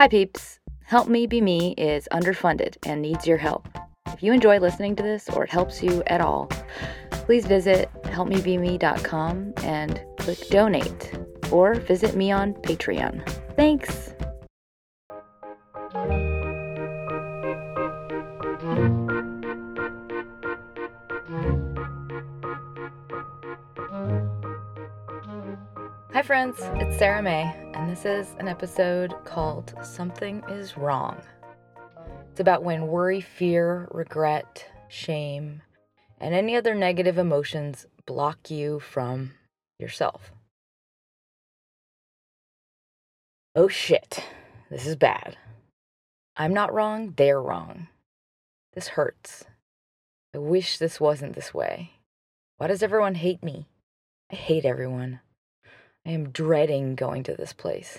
Hi peeps! Help Me Be Me is underfunded and needs your help. If you enjoy listening to this or it helps you at all, please visit helpmebeme.com and click donate or visit me on Patreon. Thanks! Hi friends, it's Sarah May, and this is an episode called Something is Wrong. It's about when worry, fear, regret, shame, and any other negative emotions block you from yourself. Oh shit, this is bad. I'm not wrong, they're wrong. This hurts. I wish this wasn't this way. Why does everyone hate me? I hate everyone. I am dreading going to this place.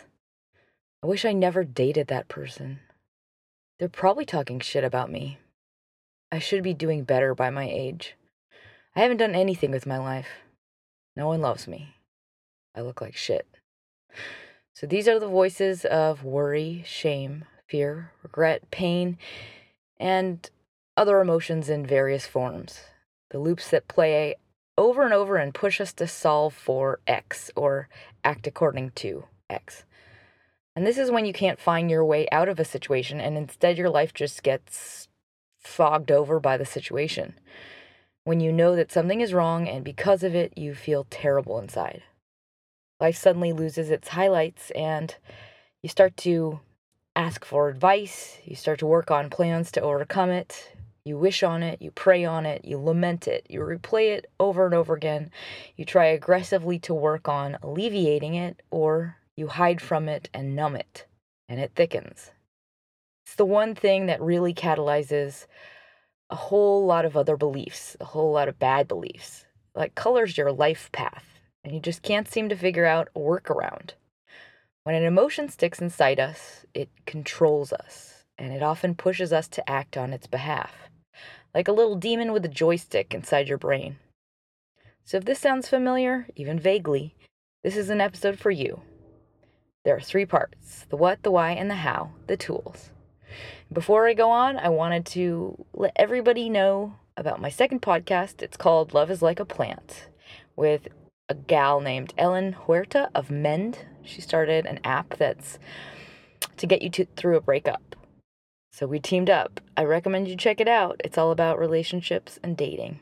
I wish I never dated that person. They're probably talking shit about me. I should be doing better by my age. I haven't done anything with my life. No one loves me. I look like shit. So these are the voices of worry, shame, fear, regret, pain, and other emotions in various forms. The loops that play over and over and push us to solve for X or act according to X. And this is when you can't find your way out of a situation and instead your life just gets fogged over by the situation. When you know that something is wrong and because of it you feel terrible inside. Life suddenly loses its highlights and you start to ask for advice, you start to work on plans to overcome it, you wish on it, you pray on it, you lament it, you replay it over and over again, you try aggressively to work on alleviating it, or you hide from it and numb it, and it thickens. It's the one thing that really catalyzes a whole lot of other beliefs, a whole lot of bad beliefs, like colors your life path, and you just can't seem to figure out a workaround. When an emotion sticks inside us, it controls us, and it often pushes us to act on its behalf, like a little demon with a joystick inside your brain. So if this sounds familiar, even vaguely, this is an episode for you. There are 3 parts: the what, the why, and the how, the tools. Before I go on, I wanted to let everybody know about my second podcast. It's called Love is Like a Plant, with a gal named Ellen Huerta of Mend. She started an app that's to get you through a breakup. So we teamed up. I recommend you check it out. It's all about relationships and dating.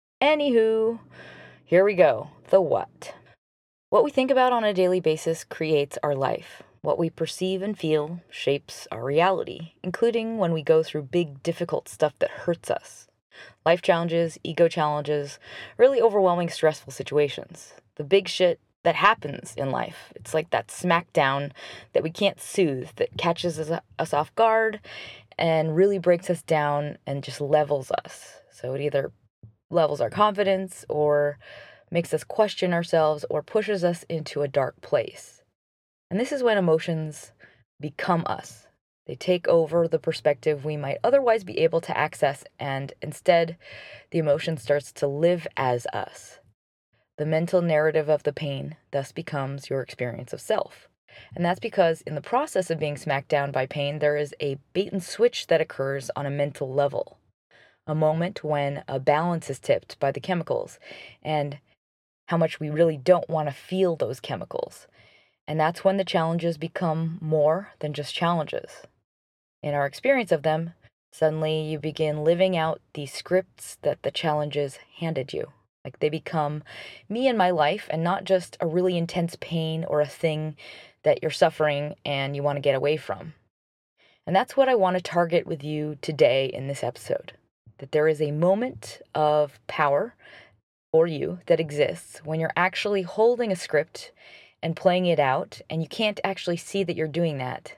Anywho, here we go. The what. What we think about on a daily basis creates our life. What we perceive and feel shapes our reality, including when we go through big, difficult stuff that hurts us. Life challenges, ego challenges, really overwhelming, stressful situations. The big shit that happens in life. It's like that smackdown that we can't soothe, that catches us off guard and really breaks us down and just levels us. So it either levels our confidence or makes us question ourselves or pushes us into a dark place. And this is when emotions become us. They take over the perspective we might otherwise be able to access, and instead, the emotion starts to live as us. The mental narrative of the pain thus becomes your experience of self. And that's because in the process of being smacked down by pain, there is a bait and switch that occurs on a mental level. A moment when a balance is tipped by the chemicals and how much we really don't want to feel those chemicals. And that's when the challenges become more than just challenges. In our experience of them, suddenly you begin living out the scripts that the challenges handed you. Like they become me in my life and not just a really intense pain or a thing that you're suffering and you want to get away from. And that's what I want to target with you today in this episode. That there is a moment of power for you that exists when you're actually holding a script and playing it out and you can't actually see that you're doing that.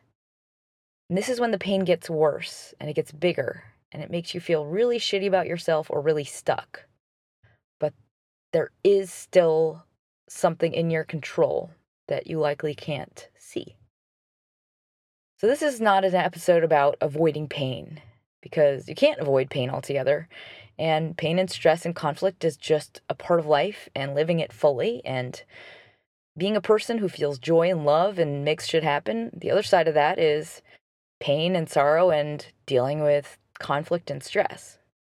And this is when the pain gets worse and it gets bigger and it makes you feel really shitty about yourself or really stuck. But there is still something in your control that you likely can't see. So this is not an episode about avoiding pain, because you can't avoid pain altogether. And pain and stress and conflict is just a part of life and living it fully and being a person who feels joy and love and makes shit happen. The other side of that is pain and sorrow and dealing with conflict and stress.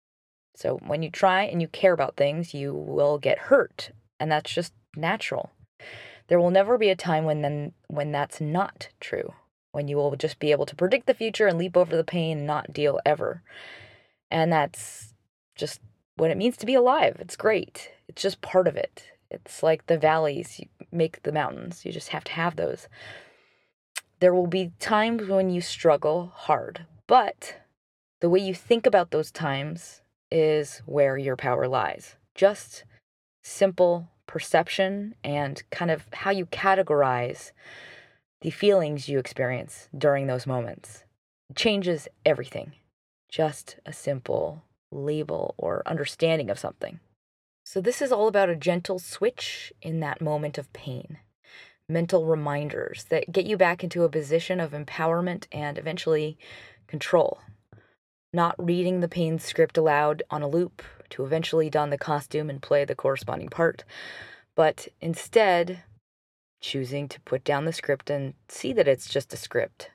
So when you try and you care about things, you will get hurt, and that's just natural. There will never be a time when that's not true, when you will just be able to predict the future and leap over the pain and not deal ever. And that's just what it means to be alive. It's great. It's just part of it. It's like the valleys you make the mountains. You just have to have those. There will be times when you struggle hard, but the way you think about those times is where your power lies. Just simple perception and kind of how you categorize the feelings you experience during those moments. It changes everything. Just a simple label or understanding of something. So, this is all about a gentle switch in that moment of pain. Mental reminders that get you back into a position of empowerment and eventually control. Not reading the pain script aloud on a loop to eventually don the costume and play the corresponding part, but instead choosing to put down the script and see that it's just a script.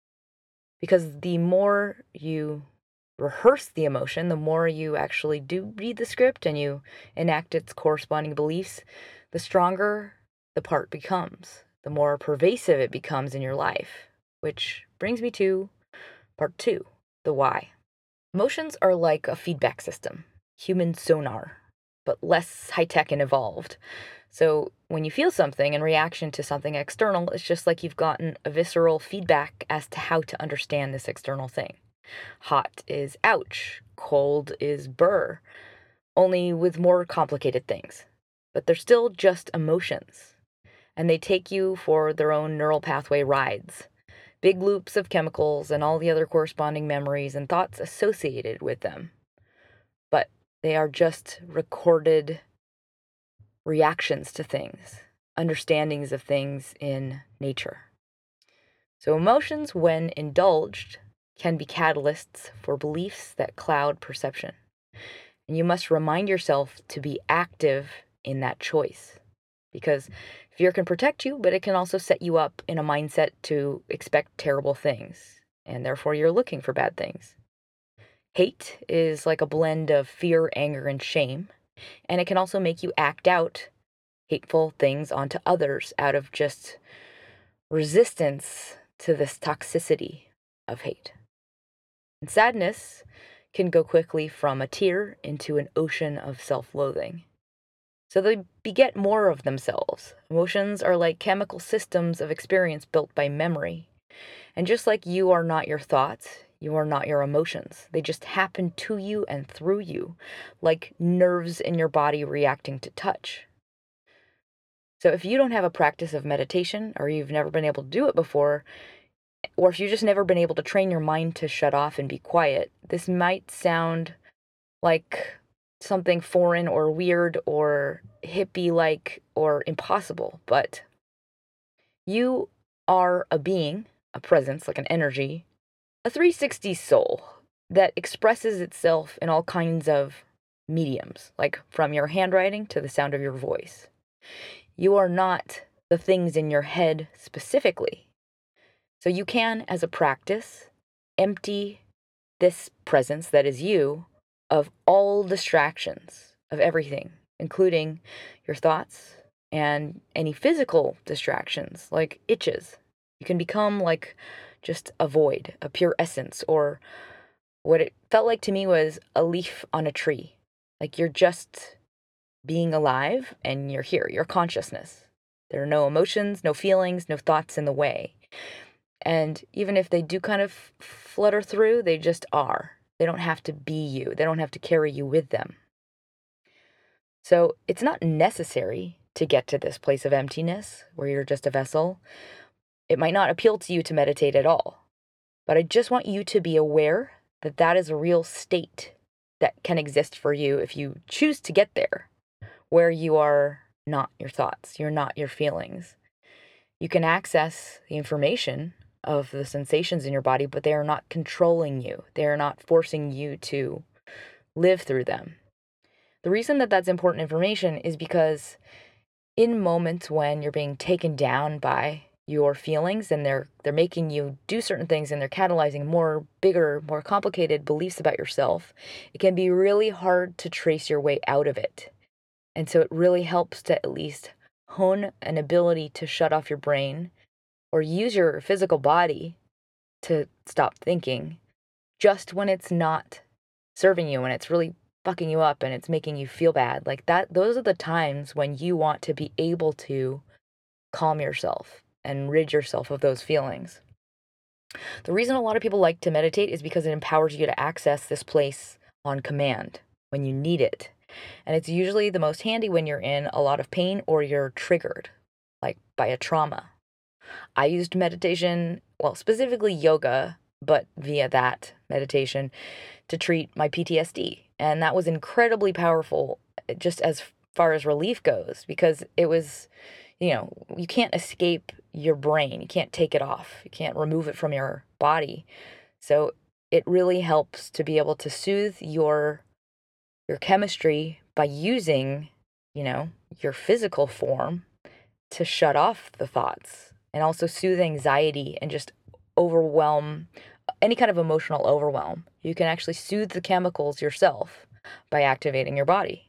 Because the more you rehearse the emotion, the more you actually do read the script and you enact its corresponding beliefs, the stronger the part becomes, the more pervasive it becomes in your life. Which brings me to part 2, the why. Emotions are like a feedback system, human sonar, but less high-tech and evolved. So when you feel something in reaction to something external, it's just like you've gotten a visceral feedback as to how to understand this external thing. Hot is ouch, cold is burr, only with more complicated things. But they're still just emotions, and they take you for their own neural pathway rides. Big loops of chemicals and all the other corresponding memories and thoughts associated with them. But they are just recorded reactions to things, understandings of things in nature. So emotions, when indulged, can be catalysts for beliefs that cloud perception. And you must remind yourself to be active in that choice. Because fear can protect you, but it can also set you up in a mindset to expect terrible things. And therefore, you're looking for bad things. Hate is like a blend of fear, anger, and shame. And it can also make you act out hateful things onto others out of just resistance to this toxicity of hate. And sadness can go quickly from a tear into an ocean of self-loathing. So they beget more of themselves. Emotions are like chemical systems of experience built by memory. And just like you are not your thoughts, you are not your emotions. They just happen to you and through you, like nerves in your body reacting to touch. So if you don't have a practice of meditation, or you've never been able to do it before, or if you've just never been able to train your mind to shut off and be quiet, this might sound like something foreign or weird or hippie-like or impossible, but you are a being, a presence, like an energy, a 360 soul that expresses itself in all kinds of mediums, like from your handwriting to the sound of your voice. You are not the things in your head specifically. So you can, as a practice, empty this presence that is you of all distractions, of everything, including your thoughts and any physical distractions like itches. You can become like just a void, a pure essence, or what it felt like to me was a leaf on a tree. Like you're just being alive and you're here, your consciousness. There are no emotions, no feelings, no thoughts in the way. And even if they do kind of flutter through, they just are. They don't have to be you. They don't have to carry you with them. So it's not necessary to get to this place of emptiness where you're just a vessel. It might not appeal to you to meditate at all. But I just want you to be aware that that is a real state that can exist for you if you choose to get there, where you are not your thoughts, you're not your feelings. You can access the information of the sensations in your body, but they are not controlling you. They are not forcing you to live through them. The reason that that's important information is because in moments when you're being taken down by your feelings, and they're making you do certain things, and they're catalyzing more bigger, more complicated beliefs about yourself, it can be really hard to trace your way out of it. And so it really helps to at least hone an ability to shut off your brain or use your physical body to stop thinking just when it's not serving you, when it's really fucking you up and it's making you feel bad. Like that, those are the times when you want to be able to calm yourself and rid yourself of those feelings. The reason a lot of people like to meditate is because it empowers you to access this place on command when you need it. And it's usually the most handy when you're in a lot of pain or you're triggered, like by a trauma. I used meditation, well, specifically yoga, but via that meditation to treat my PTSD. And that was incredibly powerful, just as far as relief goes, because it was, you can't escape your brain. You can't take it off. You can't remove it from your body. So it really helps to be able to soothe your chemistry by using, your physical form to shut off the thoughts and also soothe anxiety and just overwhelm any kind of emotional overwhelm. You can actually soothe the chemicals yourself by activating your body.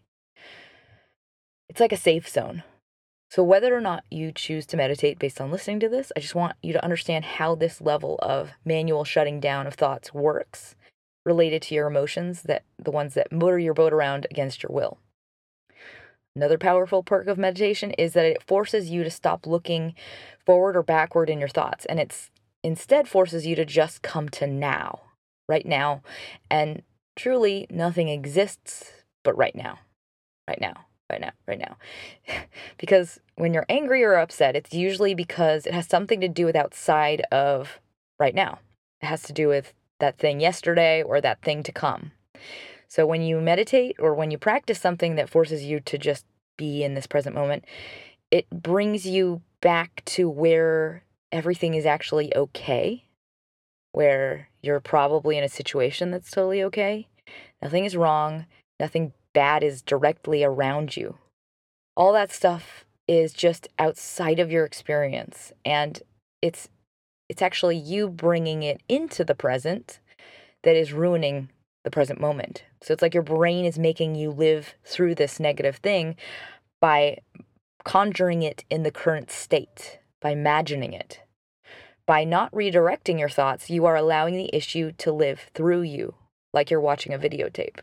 It's like a safe zone. So whether or not you choose to meditate based on listening to this, I just want you to understand how this level of manual shutting down of thoughts works related to your emotions, that the ones that motor your boat around against your will. Another powerful perk of meditation is that it forces you to stop looking forward or backward in your thoughts, and it's instead forces you to just come to now, right now, and truly nothing exists but right now, right now, right now, right now. Because when you're angry or upset, it's usually because it has something to do with outside of right now. It has to do with that thing yesterday or that thing to come. So when you meditate or when you practice something that forces you to just be in this present moment, it brings you back to where everything is actually okay, where you're probably in a situation that's totally okay. Nothing is wrong. Nothing bad is directly around you. All that stuff is just outside of your experience. And it's actually you bringing it into the present that is ruining the present moment. So it's like your brain is making you live through this negative thing by conjuring it in the current state, by imagining it. By not redirecting your thoughts, you are allowing the issue to live through you, like you're watching a videotape.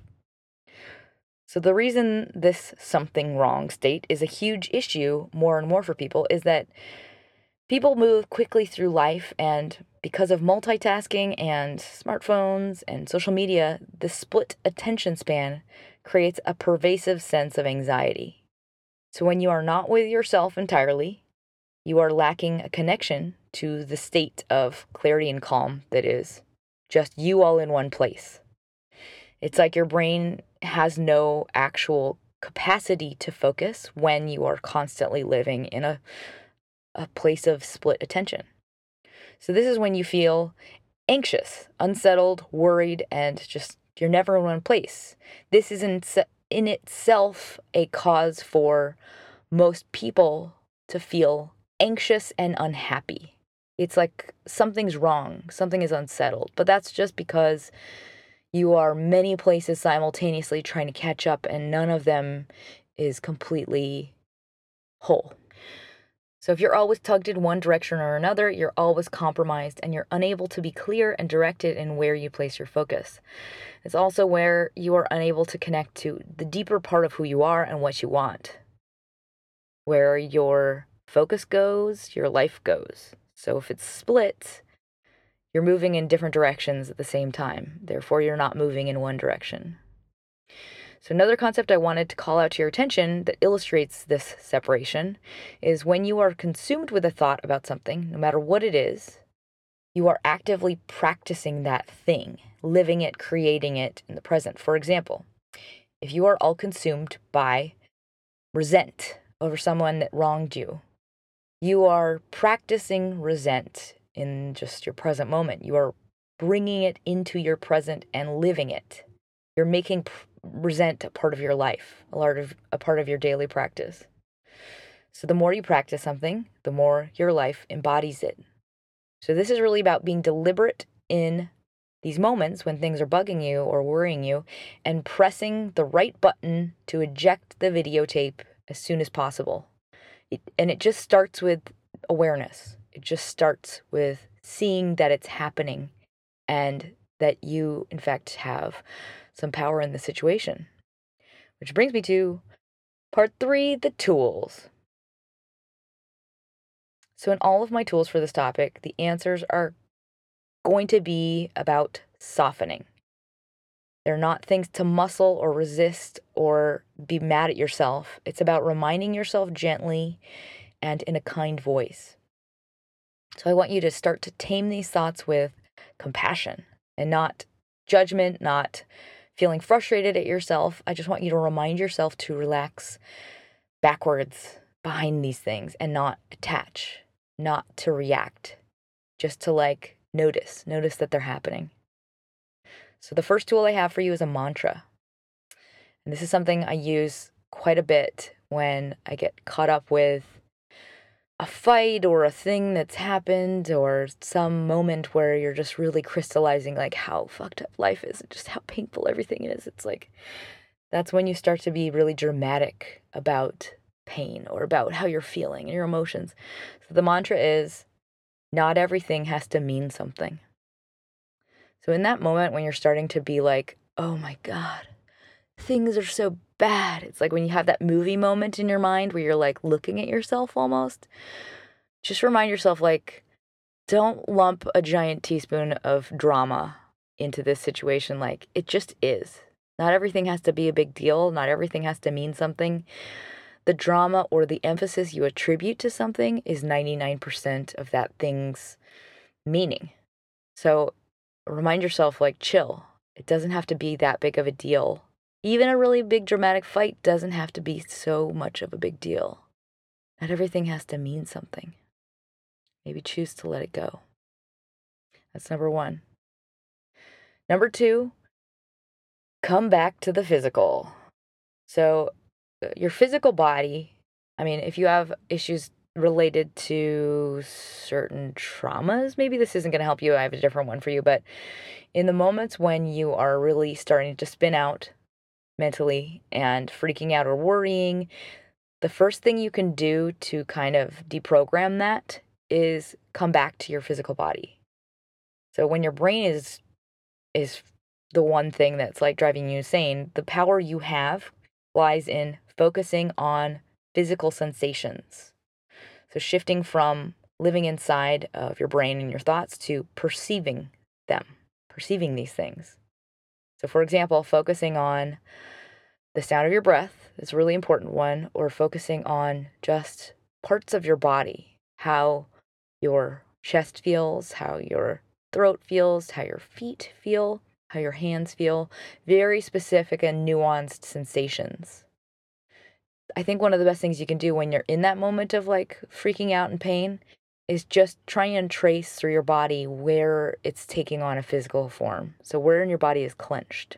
So the reason this something wrong state is a huge issue more and more for people is that people move quickly through life, and because of multitasking and smartphones and social media, the split attention span creates a pervasive sense of anxiety. So when you are not with yourself entirely, you are lacking a connection to the state of clarity and calm that is just you all in one place. It's like your brain has no actual capacity to focus when you are constantly living in a place of split attention. So this is when you feel anxious, unsettled, worried, and just you're never in one place. This is in itself a cause for most people to feel anxious and unhappy. It's like something's wrong, something is unsettled, but that's just because you are many places simultaneously trying to catch up, and none of them is completely whole. So if you're always tugged in one direction or another, you're always compromised and you're unable to be clear and directed in where you place your focus. It's also where you are unable to connect to the deeper part of who you are and what you want. Where your focus goes, your life goes. So if it's split, you're moving in different directions at the same time. Therefore, you're not moving in one direction. So another concept I wanted to call out to your attention that illustrates this separation is when you are consumed with a thought about something, no matter what it is, you are actively practicing that thing, living it, creating it in the present. For example, if you are all consumed by resent over someone that wronged you, you are practicing resent in just your present moment. You are bringing it into your present and living it. You're making resent a part of your life, a part of your daily practice. So the more you practice something, the more your life embodies it. So this is really about being deliberate in these moments when things are bugging you or worrying you and pressing the right button to eject the videotape as soon as possible. And it just starts with awareness. It just starts with seeing that it's happening and that you, in fact, have some power in the situation. Which brings me to part 3, the tools. So in all of my tools for this topic, the answers are going to be about softening. They're not things to muscle or resist or be mad at yourself. It's about reminding yourself gently and in a kind voice. So I want you to start to tame these thoughts with compassion and not judgment, not feeling frustrated at yourself. I just want you to remind yourself to relax backwards behind these things and not attach, not to react, just to notice that they're happening. So the first tool I have for you is a mantra. And this is something I use quite a bit when I get caught up with a fight or a thing that's happened or some moment where you're just really crystallizing how fucked up life is and just how painful everything is. It's that's when you start to be really dramatic about pain or about how you're feeling and your emotions. So the mantra is, not everything has to mean something. So in that moment when you're starting to be oh my God, things are so bad. It's like when you have that movie moment in your mind where you're looking at yourself almost. Just remind yourself don't lump a giant teaspoon of drama into this situation. It just is. Not everything has to be a big deal. Not everything has to mean something. The drama or the emphasis you attribute to something is 99% of that thing's meaning. So remind yourself, chill. It doesn't have to be that big of a deal. Even a really big dramatic fight doesn't have to be so much of a big deal. Not everything has to mean something. Maybe choose to let it go. That's number 1. Number 2, come back to the physical. So your physical body, if you have issues related to certain traumas, maybe this isn't going to help you. I have a different one for you. But in the moments when you are really starting to spin out mentally and freaking out or worrying, the first thing you can do to kind of deprogram that is come back to your physical body. So when your brain is the one thing that's driving you insane, the power you have lies in focusing on physical sensations. So shifting from living inside of your brain and your thoughts to perceiving them, perceiving these things. So for example, focusing on the sound of your breath is a really important one, or focusing on just parts of your body, how your chest feels, how your throat feels, how your feet feel, how your hands feel, very specific and nuanced sensations. I think one of the best things you can do when you're in that moment of freaking out and pain is just try and trace through your body where it's taking on a physical form. So where in your body is clenched.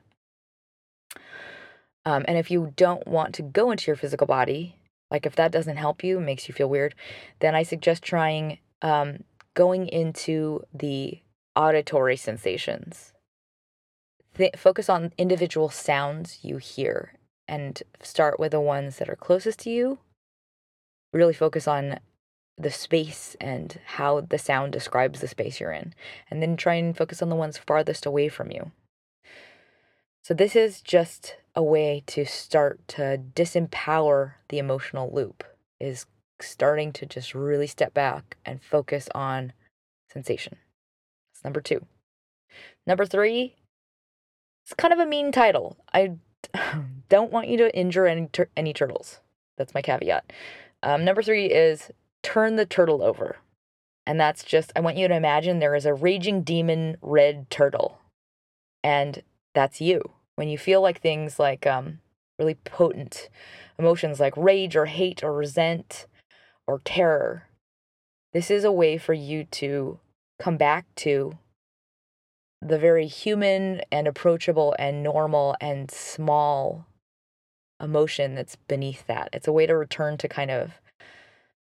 And if you don't want to go into your physical body, if that doesn't help you, makes you feel weird, then I suggest trying going into the auditory sensations. Focus on individual sounds you hear and start with the ones that are closest to you. Really focus on the space and how the sound describes the space you're in. And then try and focus on the ones farthest away from you. So this is just a way to start to disempower the emotional loop, is starting to just really step back and focus on sensation. That's number 2. Number 3, it's kind of a mean title. I don't want you to injure any turtles. That's my caveat. Number 3 is turn the turtle over. And that's just, I want you to imagine there is a raging demon red turtle. And that's you. When you feel things really potent emotions like rage or hate or resent or terror, this is a way for you to come back to the very human and approachable and normal and small emotion that's beneath that. It's a way to return to kind of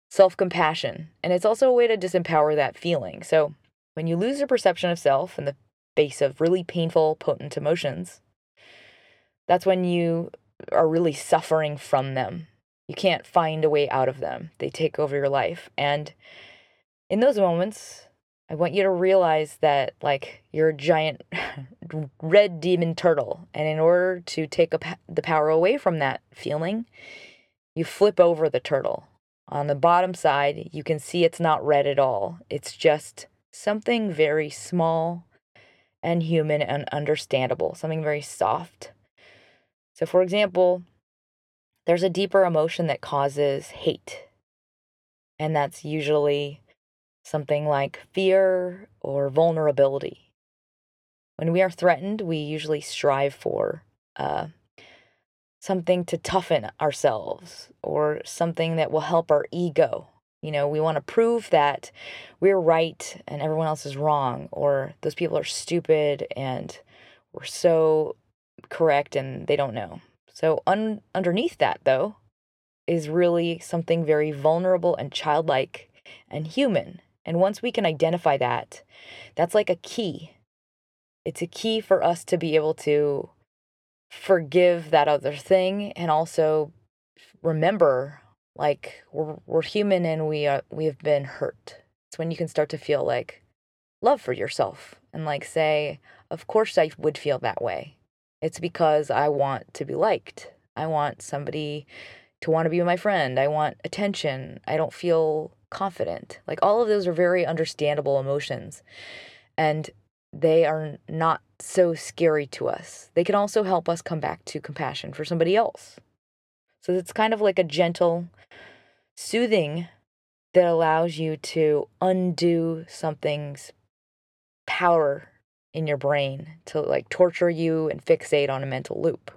self-compassion. And it's also a way to disempower that feeling. So when you lose your perception of self in the face of really painful, potent emotions, that's when you are really suffering from them. You can't find a way out of them. They take over your life. And in those moments, I want you to realize that, like, you're a giant red demon turtle. And in order to take the power away from that feeling, you flip over the turtle. On the bottom side, you can see it's not red at all. It's just something very small and human and understandable, something very soft. So, for example, there's a deeper emotion that causes hate. And that's usually something like fear or vulnerability. When we are threatened, we usually strive for something to toughen ourselves or something that will help our ego. We want to prove that we're right and everyone else is wrong, or those people are stupid and we're so correct and they don't know. So underneath that, though, is really something very vulnerable and childlike and human. And once we can identify that, that's like a key. It's a key for us to be able to forgive that other thing and also remember, like, we're human and we have been hurt. It's when you can start to feel like love for yourself and like say, of course I would feel that way. It's because I want to be liked. I want somebody to want to be my friend. I want attention. I don't feel confident. Like, all of those are very understandable emotions. And they are not so scary to us. They can also help us come back to compassion for somebody else. So it's kind of like a gentle soothing that allows you to undo something's power in your brain to, like, torture you and fixate on a mental loop.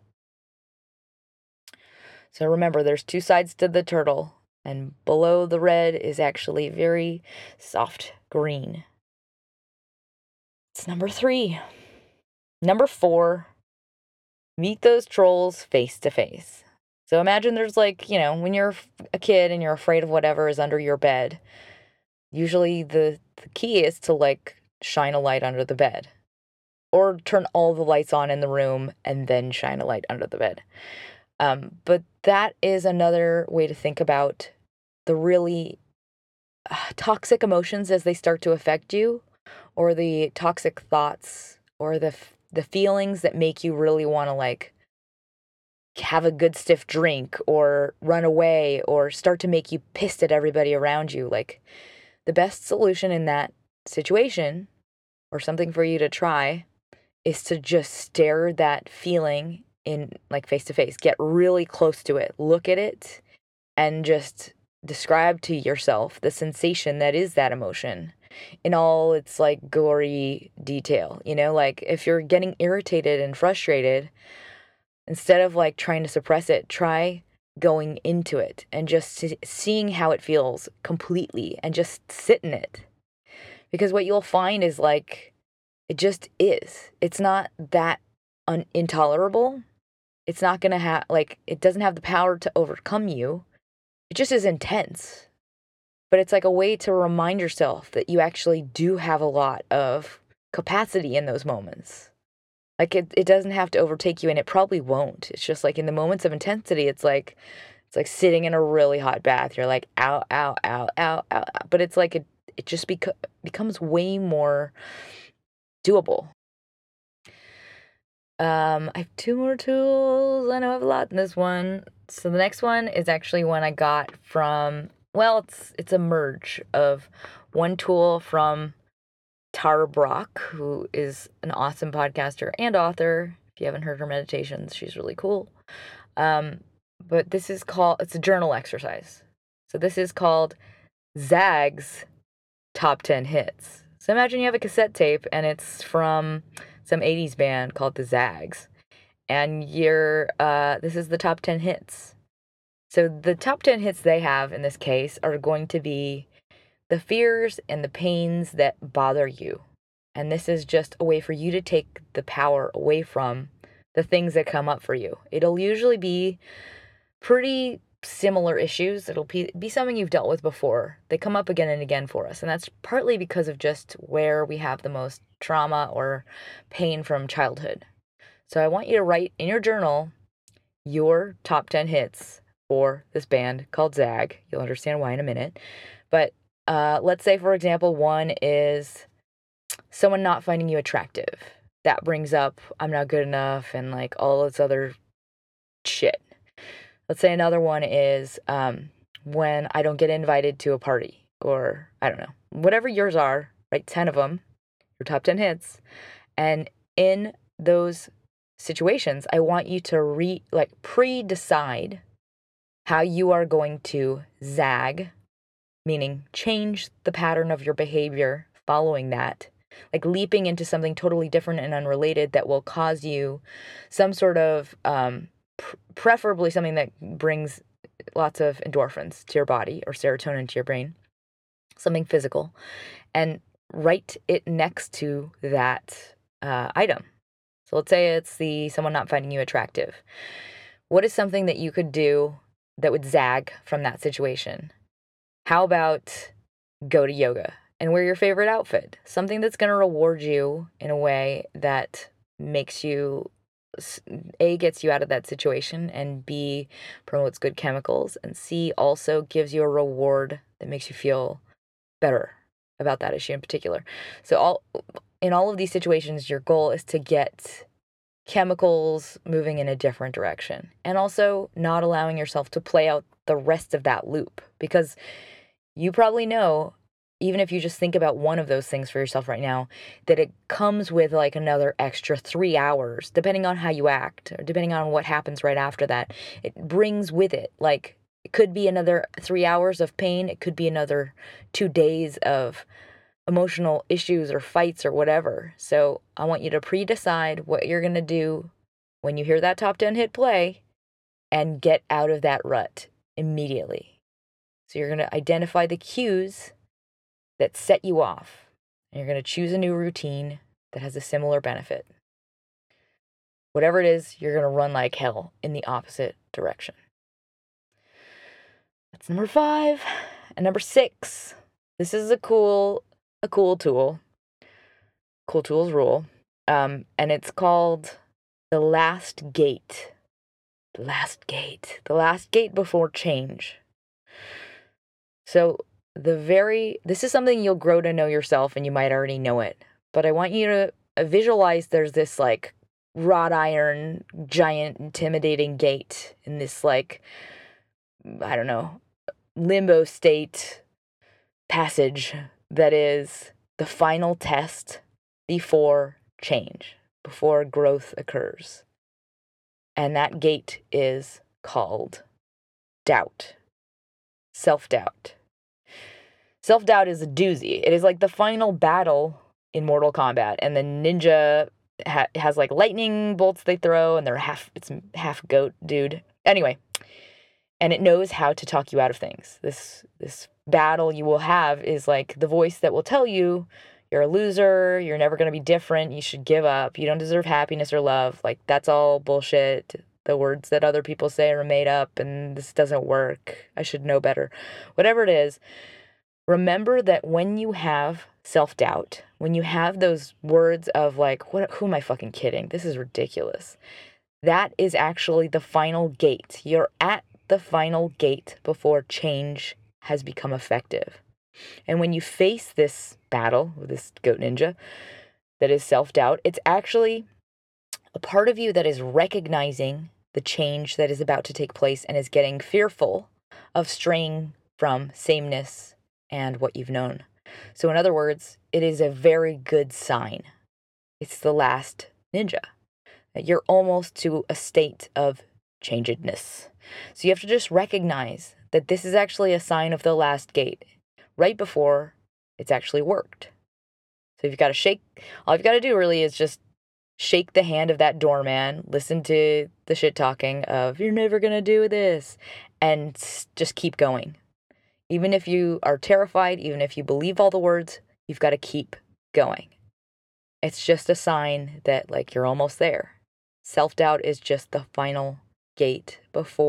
So remember, there's two sides to the turtle, and below the red is actually very soft green. It's number 3. Number 4, meet those trolls face to face. So imagine there's, like, when you're a kid and you're afraid of whatever is under your bed, usually the key is to, like, shine a light under the bed or turn all the lights on in the room and then shine a light under the bed. But that is another way to think about the really toxic emotions as they start to affect you, or the toxic thoughts, or the feelings that make you really want to, like, have a good stiff drink or run away or start to make you pissed at everybody around you. Like, the best solution in that situation, or something for you to try, is to just stare that feeling in, like, face to face. Get really close to it. Look at it and just describe to yourself the sensation that is that emotion in all its, like, gory detail. Like, if you're getting irritated and frustrated, instead of, like, trying to suppress it, try going into it and just seeing how it feels completely and just sit in it. Because what you'll find is, like, it just is. It's not that intolerable. It's not going to have, like, it doesn't have the power to overcome you. It just is intense. But it's like a way to remind yourself that you actually do have a lot of capacity in those moments. Like, it doesn't have to overtake you, and it probably won't. It's just like in the moments of intensity, it's like sitting in a really hot bath. You're like, ow, ow, ow, ow, ow. But it's like it just becomes way more doable. I have 2 more tools. I know I have a lot in this one. So the next one is actually one I got from, well, it's a merge of one tool from Tara Brach, who is an awesome podcaster and author. If you haven't heard her meditations, she's really cool. But it's a journal exercise. So this is called Zag's Top 10 Hits. So imagine you have a cassette tape and it's from some 80s band called the Zags. And this is the top 10 hits. So the top 10 hits they have in this case are going to be the fears and the pains that bother you. And this is just a way for you to take the power away from the things that come up for you. It'll usually be pretty similar issues. It'll be something you've dealt with before. They come up again and again for us. And that's partly because of just where we have the most trauma or pain from childhood. So I want you to write in your journal your top 10 hits for this band called Zag. You'll understand why in a minute. But let's say, for example, one is someone not finding you attractive. That brings up I'm not good enough and like all this other shit. Let's say another one is when I don't get invited to a party, or I don't know, whatever yours are, right? 10 of them, your top 10 hits. And in those situations, I want you to pre-decide how you are going to zag, meaning change the pattern of your behavior following that, like leaping into something totally different and unrelated that will cause you some sort of preferably something that brings lots of endorphins to your body or serotonin to your brain, something physical, and write it next to that item. So let's say it's someone not finding you attractive. What is something that you could do that would zag from that situation? How about go to yoga and wear your favorite outfit? Something that's going to reward you in a way that makes you A, gets you out of that situation, and B, promotes good chemicals, and C, also gives you a reward that makes you feel better about that issue in particular. So in all of these situations, your goal is to get chemicals moving in a different direction, and also not allowing yourself to play out the rest of that loop, because you probably know, even if you just think about one of those things for yourself right now, that it comes with like another extra 3 hours, depending on how you act, or depending on what happens right after that. It brings with it, like, it could be another 3 hours of pain. It could be another 2 days of emotional issues or fights or whatever. So I want you to pre-decide what you're going to do when you hear that top 10 hit play and get out of that rut immediately. So you're going to identify the cues that set you off, and you're going to choose a new routine that has a similar benefit. Whatever it is, you're going to run like hell in the opposite direction. That's number 5. And number 6, this is a cool tool. Cool tools rule. And it's called the last gate. The last gate. The last gate before change. So this is something you'll grow to know yourself, and you might already know it, but I want you to visualize there's this like wrought iron, giant, intimidating gate in this like, I don't know, limbo state passage that is the final test before change, before growth occurs. And that gate is called doubt, self-doubt. Self-doubt is a doozy. It is like the final battle in Mortal Kombat, and the ninja has like lightning bolts they throw, and it's half goat dude. Anyway, and it knows how to talk you out of things. This battle you will have is like the voice that will tell you you're a loser, you're never going to be different, you should give up, you don't deserve happiness or love. Like, that's all bullshit. The words that other people say are made up, and this doesn't work. I should know better. Whatever it is, remember that when you have self-doubt, when you have those words of like, who am I fucking kidding? This is ridiculous. That is actually the final gate. You're at the final gate before change has become effective. And when you face this battle with this goat ninja that is self-doubt, it's actually a part of you that is recognizing the change that is about to take place and is getting fearful of straying from sameness and what you've known. So in other words, it is a very good sign. It's the last ninja. You're almost to a state of changedness. So you have to just recognize that this is actually a sign of the last gate, right before it's actually worked. So you've got to shake, all you've got to do really is just shake the hand of that doorman, listen to the shit talking of, you're never going to do this, and just keep going. Even if you are terrified, even if you believe all the words, you've got to keep going. It's just a sign that, like, you're almost there. Self-doubt is just the final gate before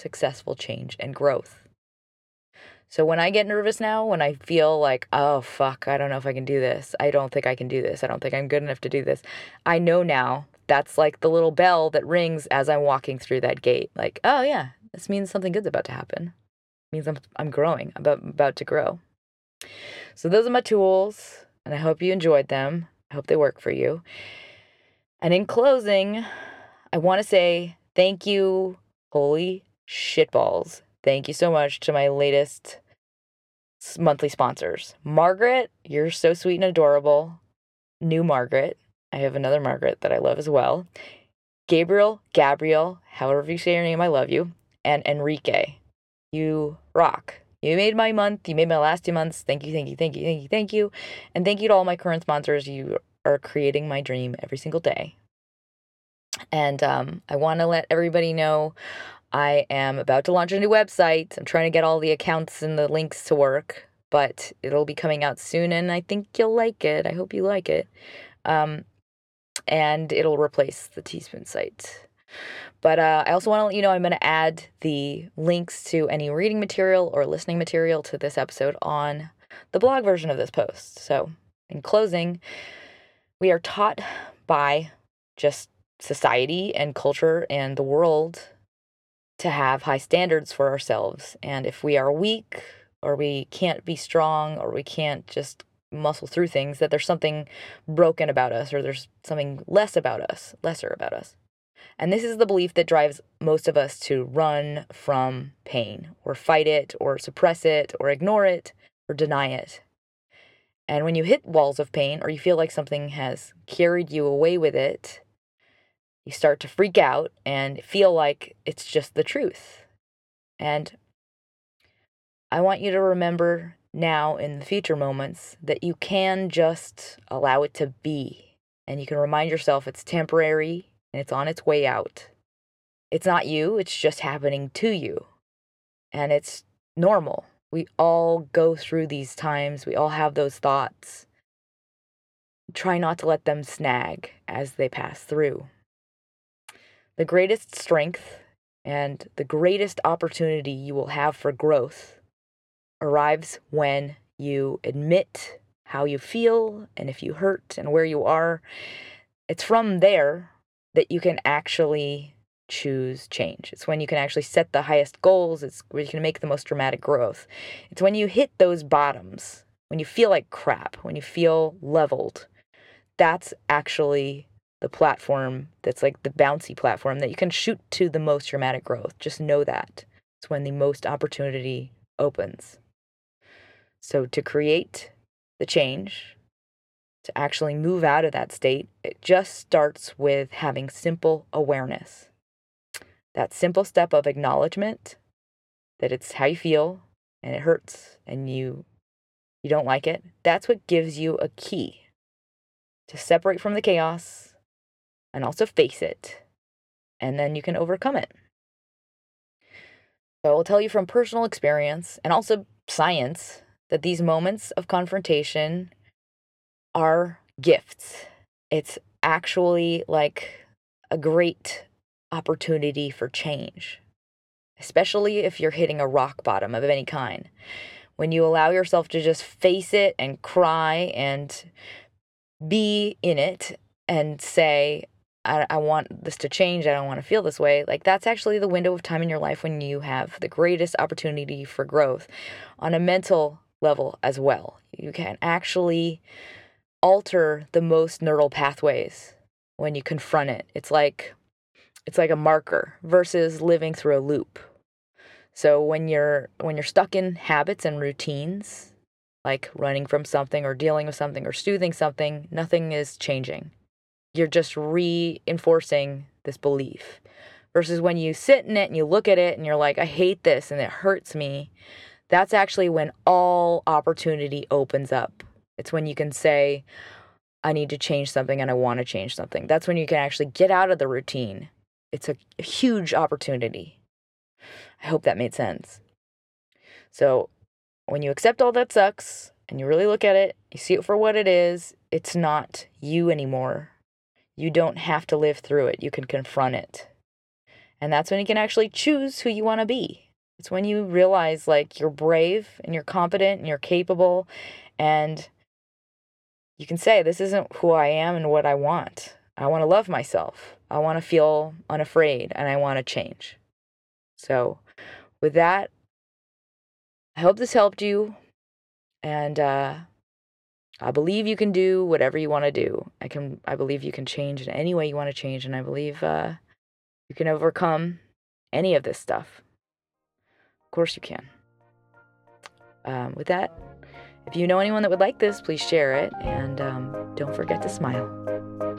successful change and growth. So when I get nervous now, when I feel like, oh, fuck, I don't know if I can do this. I don't think I can do this. I don't think I'm good enough to do this. I know now that's like the little bell that rings as I'm walking through that gate. Like, oh, yeah, this means something good's about to happen. It means I'm growing, about to grow. So those are my tools, and I hope you enjoyed them. I hope they work for you. And in closing, I want to say thank you, holy shitballs. Thank you so much to my latest monthly sponsors. Margaret, you're so sweet and adorable. New Margaret. I have another Margaret that I love as well. Gabriel, however you say your name, I love you. And Enrique, you rock. You made my month. You made my last 2 months. Thank you. And thank you to all my current sponsors. You are creating my dream every single day. And I want to let everybody know I am about to launch a new website. I'm trying to get all the accounts and the links to work, but it'll be coming out soon, and I think you'll like it. I hope you like it. And it'll replace the Teaspoon site. But I also want to let you know I'm going to add the links to any reading material or listening material to this episode on the blog version of this post. So in closing, we are taught by just society and culture and the world to have high standards for ourselves. And if we are weak or we can't be strong or we can't just muscle through things, that there's something broken about us or there's something lesser about us. And this is the belief that drives most of us to run from pain or fight it or suppress it or ignore it or deny it. And when you hit walls of pain or you feel like something has carried you away with it, you start to freak out and feel like it's just the truth. And I want you to remember now in the future moments that you can just allow it to be. And you can remind yourself it's temporary and it's on its way out. It's not you, it's just happening to you. And it's normal. We all go through these times. We all have those thoughts. Try not to let them snag as they pass through. The greatest strength and the greatest opportunity you will have for growth arrives when you admit how you feel and if you hurt and where you are. It's from there that you can actually choose change. It's when you can actually set the highest goals. It's where you can make the most dramatic growth. It's when you hit those bottoms, when you feel like crap, when you feel leveled. That's actually the platform that's like the bouncy platform that you can shoot to the most dramatic growth. Just know that. It's when the most opportunity opens. So to create the change, to actually move out of that state, it just starts with having simple awareness. That simple step of acknowledgement that it's how you feel and it hurts and you don't like it. That's what gives you a key to separate from the chaos and also face it. And then you can overcome it. So I will tell you from personal experience and also science that these moments of confrontation are gifts. It's actually like a great opportunity for change, especially if you're hitting a rock bottom of any kind. When you allow yourself to just face it and cry and be in it and say, I want this to change. I don't want to feel this way. Like that's actually the window of time in your life when you have the greatest opportunity for growth on a mental level as well. You can actually alter the most neural pathways when you confront it. It's like a marker versus living through a loop. So when you're stuck in habits and routines, like running from something or dealing with something or soothing something, nothing is changing. You're just reinforcing this belief. Versus when you sit in it and you look at it and you're like, I hate this and it hurts me. That's actually when all opportunity opens up. It's when you can say, I need to change something and I want to change something. That's when you can actually get out of the routine. It's a huge opportunity. I hope that made sense. So when you accept all that sucks and you really look at it, you see it for what it is, it's not you anymore. You don't have to live through it. You can confront it. And that's when you can actually choose who you want to be. It's when you realize like you're brave and you're competent and you're capable, and you can say, this isn't who I am and what I want. I want to love myself. I want to feel unafraid, and I want to change. So with that, I hope this helped you. And I believe you can do whatever you want to do. I believe you can change in any way you want to change, and I believe you can overcome any of this stuff. Of course you can. With that, if you know anyone that would like this, please share it, and don't forget to smile.